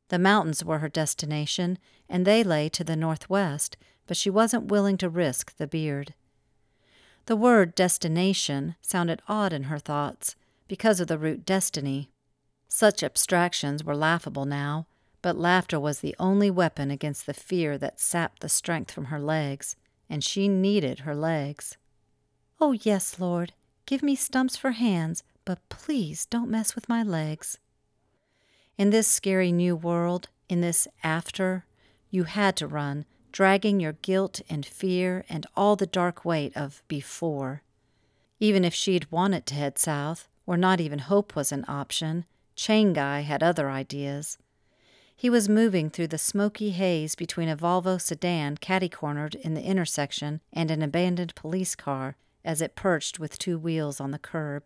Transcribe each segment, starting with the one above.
The mountains were her destination, and they lay to the northwest, but she wasn't willing to risk the beard. The word destination sounded odd in her thoughts, because of the root destiny. Such abstractions were laughable now, but laughter was the only weapon against the fear that sapped the strength from her legs, and she needed her legs. "Oh, yes, Lord, give me stumps for hands, but please don't mess with my legs." In this scary new world, in this after, you had to run, dragging your guilt and fear and all the dark weight of before. Even if she'd wanted to head south, or not even hope was an option, Chain Guy had other ideas. He was moving through the smoky haze between a Volvo sedan catty-cornered in the intersection and an abandoned police car as it perched with two wheels on the curb.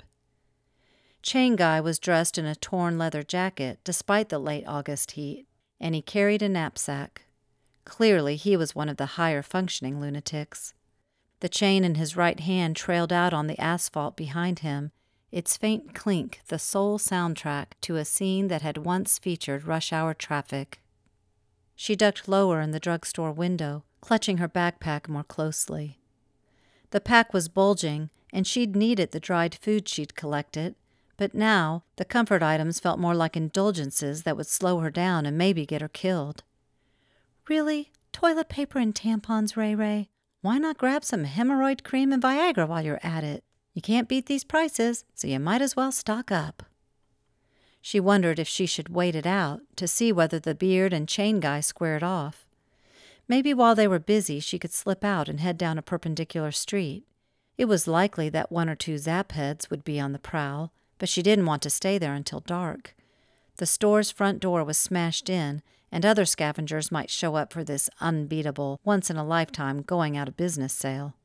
Chain Guy was dressed in a torn leather jacket despite the late August heat, and he carried a knapsack. Clearly, he was one of the higher-functioning lunatics. The chain in his right hand trailed out on the asphalt behind him, its faint clink the sole soundtrack to a scene that had once featured rush-hour traffic. She ducked lower in the drugstore window, clutching her backpack more closely. The pack was bulging, and she'd needed the dried food she'd collected, but now the comfort items felt more like indulgences that would slow her down and maybe get her killed. "Really? Toilet paper and tampons, Ray Ray? Why not grab some hemorrhoid cream and Viagra while you're at it? You can't beat these prices, so you might as well stock up." She wondered if she should wait it out to see whether the beard and chain guy squared off. Maybe while they were busy she could slip out and head down a perpendicular street. It was likely that one or two zap heads would be on the prowl, but she didn't want to stay there until dark. The store's front door was smashed in, and other scavengers might show up for this unbeatable, once-in-a-lifetime going-out-of-business sale.